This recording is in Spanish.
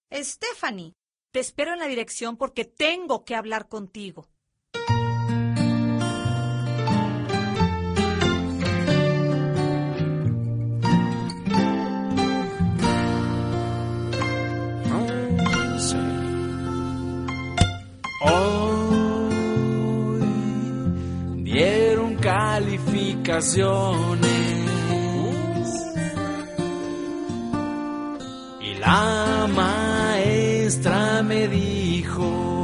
Stephanie, te espero en la dirección porque tengo que hablar contigo. Hoy dieron calificaciones y la maestra me dijo: